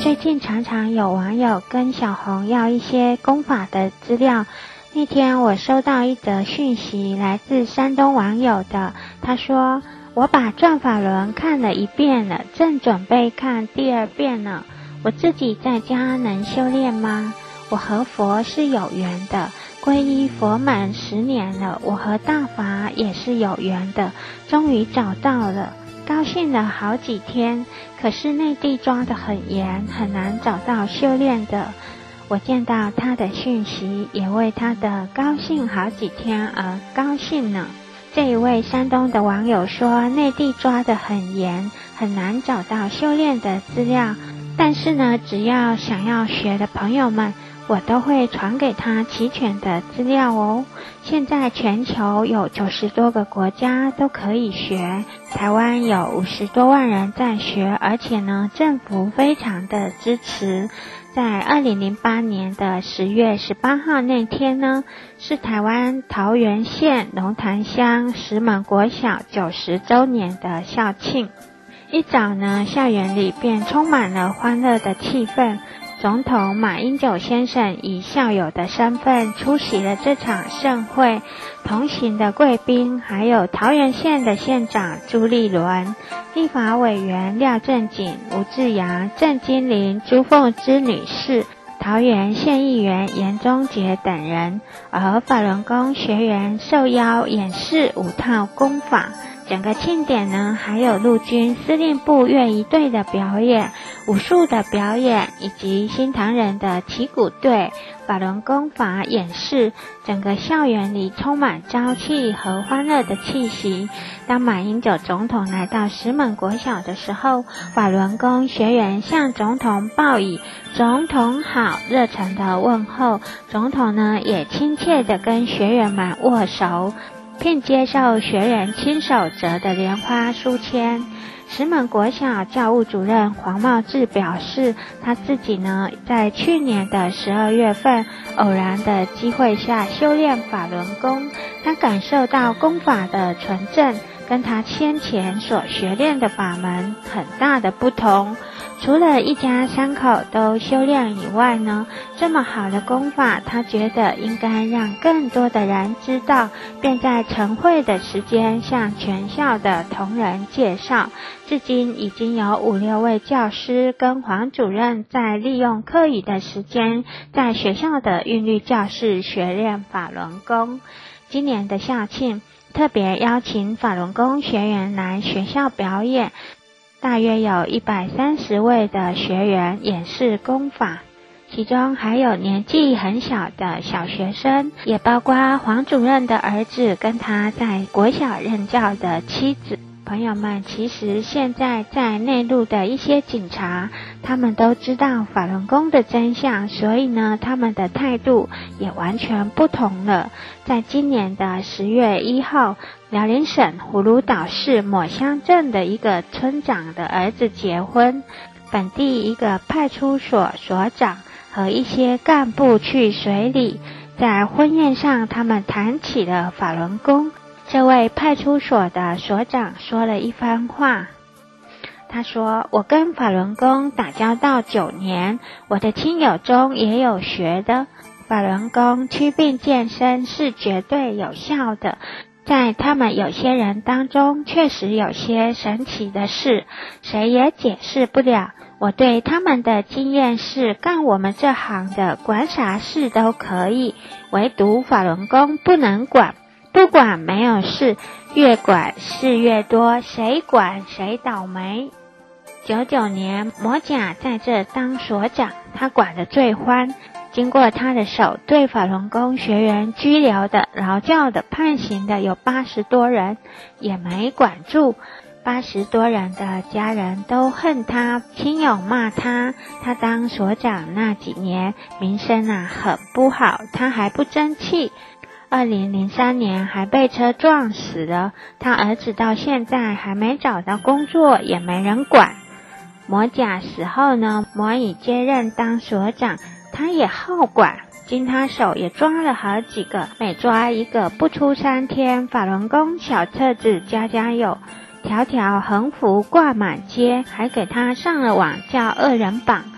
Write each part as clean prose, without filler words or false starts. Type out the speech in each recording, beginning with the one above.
最近常常有网友跟小红要一些功法的资料。那天我收到一则讯息，来自山东网友的，他说：我把转法轮看了1遍了，正准备看第2遍呢。我自己在家能修炼吗？我和佛是有缘的，皈依佛门10年了，我和大法也是有缘的，终于找到了，高兴了好几天。可是内地抓得很严，很难找到修炼的。我见到他的讯息，也为他的高兴好几天而高兴呢。这一位山东的网友说，内地抓得很严，很难找到修炼的资料，但是呢，只要想要学的朋友们，我都会传给他齐全的资料哦。现在全球有90多个国家都可以学，台湾有50多万人在学，而且呢，政府非常的支持。在2008年的10月18号那天呢，是台湾桃园县龙潭乡石门国小90周年的校庆。一早呢，校园里便充满了欢乐的气氛。总统马英九先生以校友的身份出席了这场盛会，同行的贵宾还有桃园县的县长朱立伦、立法委员廖正景、吴志阳、郑金玲、朱凤芝女士、桃园县议员严宗杰等人，而法轮功学员受邀演示5套功法。整个庆典呢，还有陆军司令部乐仪队的表演、武术的表演，以及新唐人的旗鼓队法轮功法演示。整个校园里充满朝气和欢乐的气息。当马英九总统来到石门国小的时候，法轮功学员向总统报以总统好热忱的问候，总统呢也亲切地跟学员们握手，并接受学员亲手折的莲花书签。石门国小教务主任黄茂志表示，他自己呢在去年的12月份偶然的机会下修炼法轮功，他感受到功法的纯正跟他先前所学练的法门很大的不同。除了一家3口都修炼以外呢，这么好的功法，他觉得应该让更多的人知道，便在晨会的时间向全校的同仁介绍。至今已经有5、6位教师跟黄主任在利用课余的时间，在学校的韵律教室学练法轮功。今年的校庆特别邀请法轮功学员来学校表演，大约有130位的学员演示功法，其中还有年纪很小的小学生，也包括黄主任的儿子跟他在国小任教的妻子。朋友们，其实现在在内陆的一些警察，他们都知道法轮功的真相，所以呢，他们的态度也完全不同了。在今年的10月1号，辽宁省葫芦岛市抹乡镇的一个村长的儿子结婚，本地一个派出所所长和一些干部去水里，在婚宴上他们谈起了法轮功。这位派出所的所长说了一番话，他说：我跟法轮功打交道9年，我的亲友中也有学的，法轮功祛病健身是绝对有效的，在他们有些人当中确实有些神奇的事，谁也解释不了。我对他们的经验是，干我们这行的管啥事都可以，唯独法轮功不能管，不管没有事，越管事越多，谁管谁倒霉。99年，魔甲在这当所长，他管得最欢。经过他的手，对法轮功学员拘留的、劳教的、判刑的有80多人，也没管住。80多人的家人都恨他，亲友骂他。他当所长那几年，名声很不好，他还不争气。2003年还被车撞死了，他儿子到现在还没找到工作，也没人管。魔甲死后呢，魔乙接任当所长，他也好管，经他手也抓了好几个，每抓一个不出3天，法轮功小册子家家有，条条横幅挂满街，还给他上了网叫恶人榜。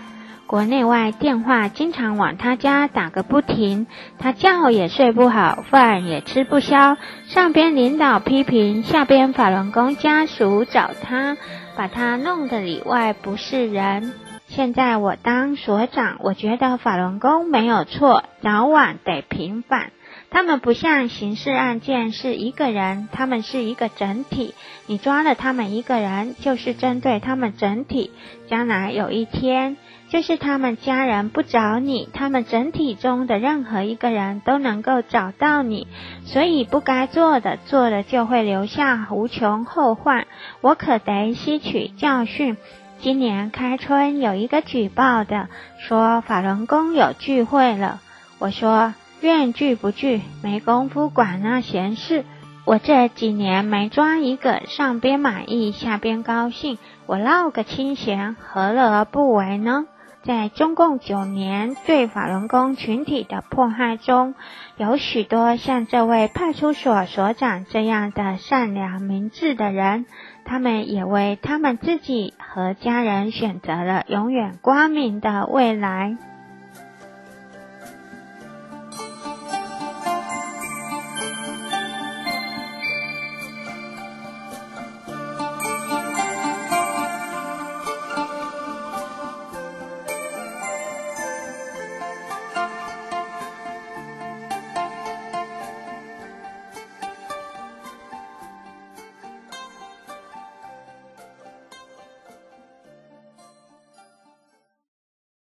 国内外电话经常往他家打个不停，他觉也睡不好，饭也吃不消，上边领导批评，下边法轮功家属找他，把他弄得里外不是人。现在我当所长，我觉得法轮功没有错，早晚得平反。他们不像刑事案件是一个人，他们是一个整体，你抓了他们一个人，就是针对他们整体，将来有一天，就是他们家人不找你，他们整体中的任何一个人都能够找到你，所以不该做的，做了就会留下无穷后患，我可得吸取教训。今年开春有一个举报的，说法轮功有聚会了，我说愿聚不聚，没工夫管那闲事。我这几年没抓一个，上边满意，下边高兴，我落个清闲，何乐而不为呢？在中共9年对法轮功群体的迫害中，有许多像这位派出所所长这样的善良明智的人，他们也为他们自己和家人选择了永远光明的未来。